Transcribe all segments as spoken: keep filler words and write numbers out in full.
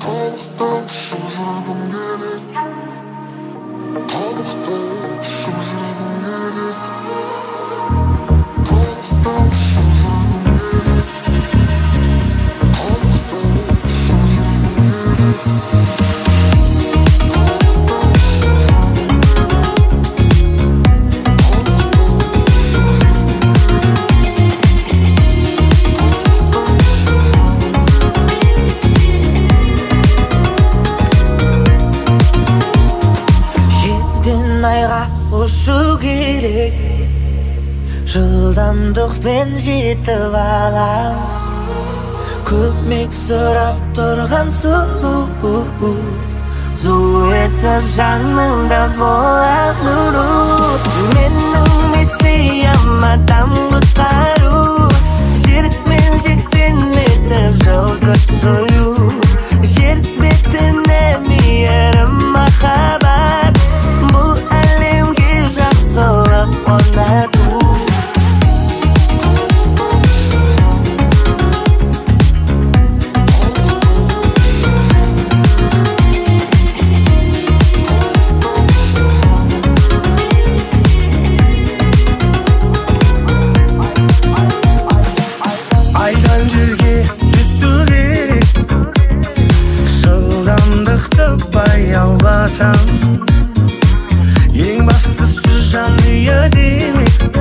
Толықтап жүргім келеді, толықтап жүргім келеді, толықтап жүргім келеді, толықтап жүргім келеді. Айға ұшу керек, жылдамдықпен жетіп алам. Көмек сұрап тұрған сұлу, зу етіп жаныңда болам. Менің миссиям адам құтқару, жер мен жексен етіп жылқы жою. Жер бетіне мейірім махаббат, бұл әлемге жақсылық орнату. Айдан жерге түсу керек, жылдамдықты баяулатам. Ең бастысы жанұя демек,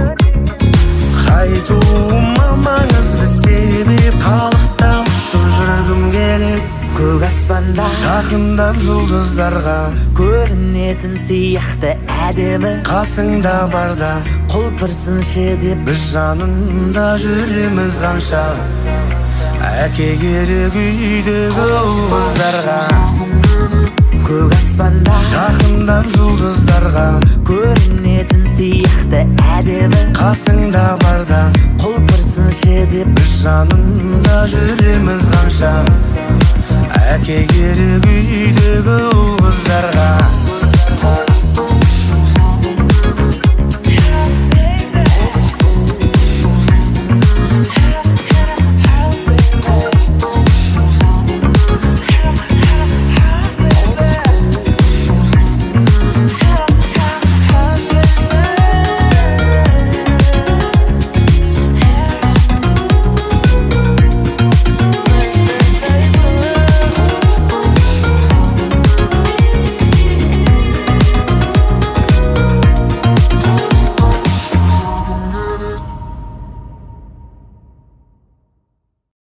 қайтуыма маңызды себеп. Қалықтап ұшып жүргім келеді, Көк аспанда жақындап жұлдыздарға, көрінетін сияқты әдемі. қасыңда барда Құлпырсыншы деп біз жанында жүреміз қанша. Әке керек үйдегі ұл-қыздарға, көк аспанда жақындап жұлдыздарға, көрінетін сияқты әдемі. қасыңда барда Құлпырсыншы деп біз жанында жүреміз қанша. Әке керек үйдегі ұл-қыздарға.